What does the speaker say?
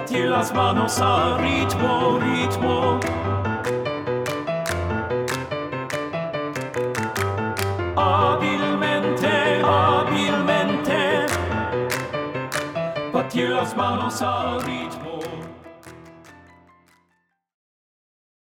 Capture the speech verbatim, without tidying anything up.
batir las manos al ritmo, ritmo. Hábilmente, hábilmente, batir las manos al ritmo.